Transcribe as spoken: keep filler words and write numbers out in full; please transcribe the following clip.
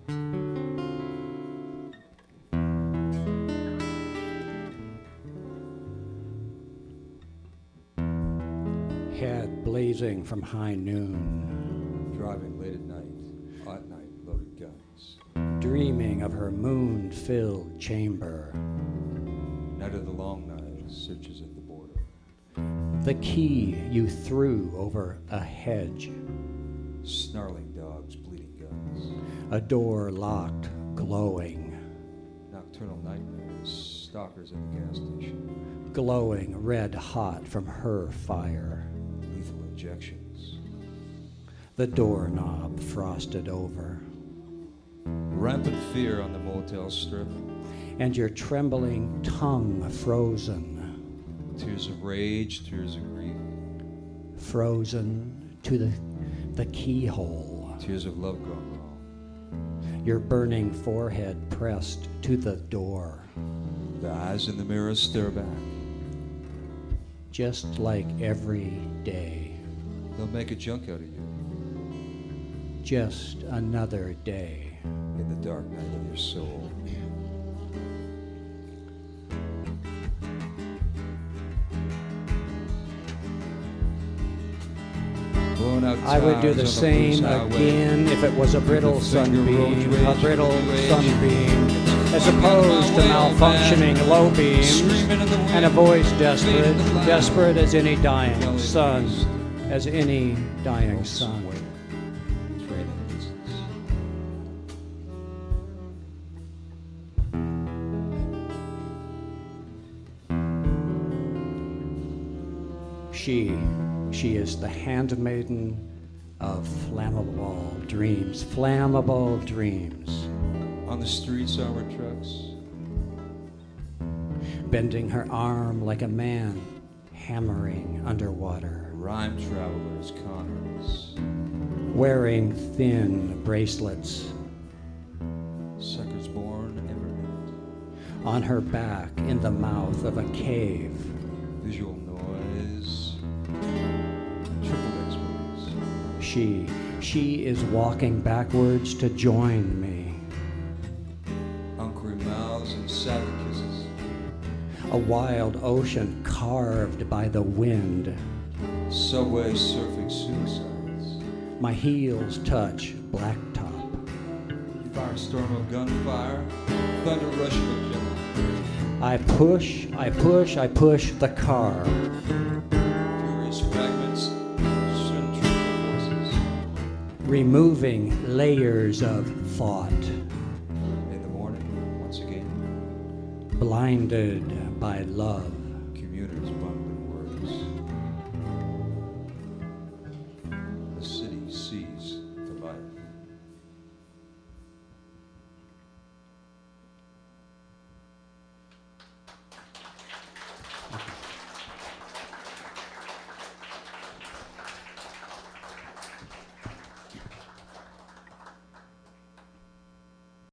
Head blazing from high noon. Driving late at night, hot night, loaded guns. Dreaming of her moon-filled chamber. Night of the long night, searches at the border. The key you threw over a hedge. Snarling dogs, bleeding guns. A door locked, glowing. Nocturnal nightmares, stalkers at the gas station. Glowing red hot from her fire. Lethal injections. The doorknob frosted over. Rampant fear on the motel strip. And your trembling tongue frozen. Tears of rage, tears of grief. Frozen to the, the keyhole. Tears of love gone wrong. Your burning forehead pressed to the door. The eyes in the mirror stare back. Just like every day. They'll make a junk out of you. Just another day. In the dark night of your soul. I would do the same again if it was a brittle sunbeam, a brittle sunbeam, as opposed to malfunctioning low beams, and a voice desperate, desperate as any dying sun, as any dying sun. She, she is the handmaiden of flammable dreams, flammable dreams. On the streets, armored trucks. Bending her arm like a man, hammering underwater. Rhyme travelers, convicts. Wearing thin bracelets. Suckers born every minute. On her back in the mouth of a cave. Visual noise. Triple exploits. She, she is walking backwards to join me. Hungry mouths and savage kisses. A wild ocean carved by the wind. Subway surfing suicides. My heels touch blacktop. Firestorm of gunfire. Thunder rush of a jet. I push, I push, I push the car. Furious fragments. Centrifugal forces. Removing layers of thought. In the morning, once again. Blinded by love. Commuters bump